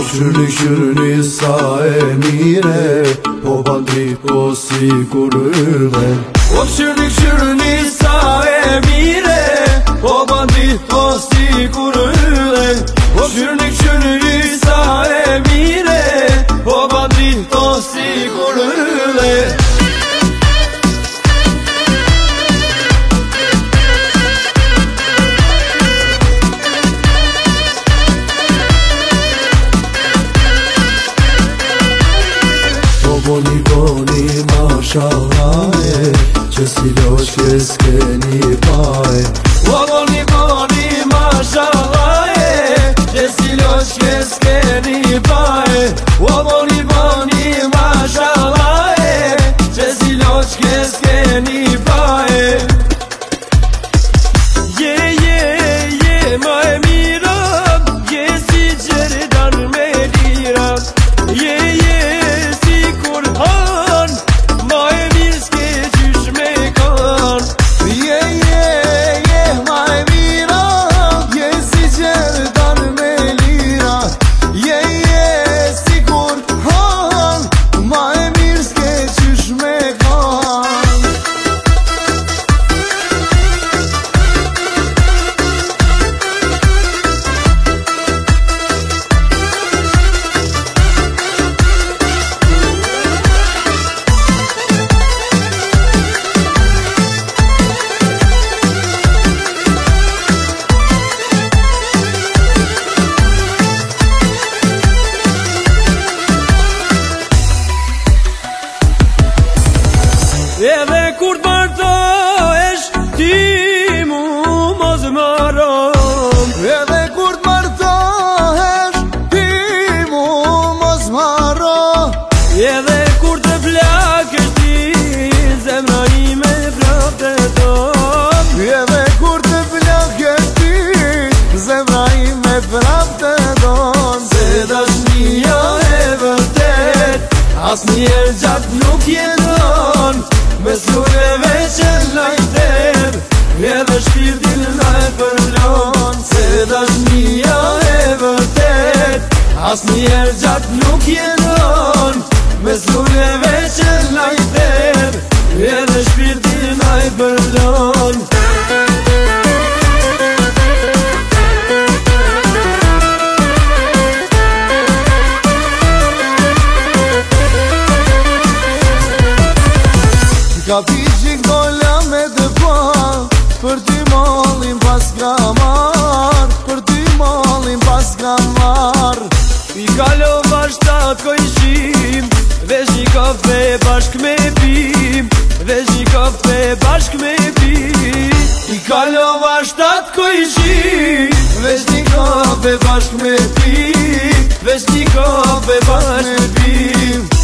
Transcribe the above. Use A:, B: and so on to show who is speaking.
A: Qyrni sa e mire, po bandit po sigur ylve.
B: O qyrni sa e mire, po bandit po sigur ylve. O qyrni sa e mire, po bandit po sigur ylve.
A: Boni mashallah që si loqe s'keni pae.
B: O boni mashallah që si loqe s'keni pae. O boni mashallah që si loqe s'keni pae. Je ma e mira, je si gjerdan me lira. Je si kur han, ma e mirë s'ke qysh me kan.
A: Je ma e mira, je si gjerdan me lira. Je si kur han, ma e mirë s'ke qysh me kan.
B: Edhe kur t'martohesh, ti mu mos m'haron.
A: Edhe kur t'martohesh, ti mu mos m'harron.
B: Edhe kur të plakesh ti, zemra ime prap të ton.
A: Edhe kur të plakesh ti, zemra ime prap të don.
B: Se dashnia e vërtet, asnjëherë gjatë nuk jeton. Me sureve që lajter, edhe shpirtin na e përlon. Se dashnia e vërtet, asnjëherë gjatë nuk jeton. Me sureve që lajter, edhe shpirtin na e përlon.
A: Ka pishik dolla me të pa, për ty mollin pas ka mar. Për ty mollin pas ka mar.
B: I kalova 7 kojshim, vesh një kafe bashk me pim. Vesh një kafe bashk me pim. I kalova 7 kojshim, vesh një kafe bashk me pim. Vesh një kafe bashk me pim.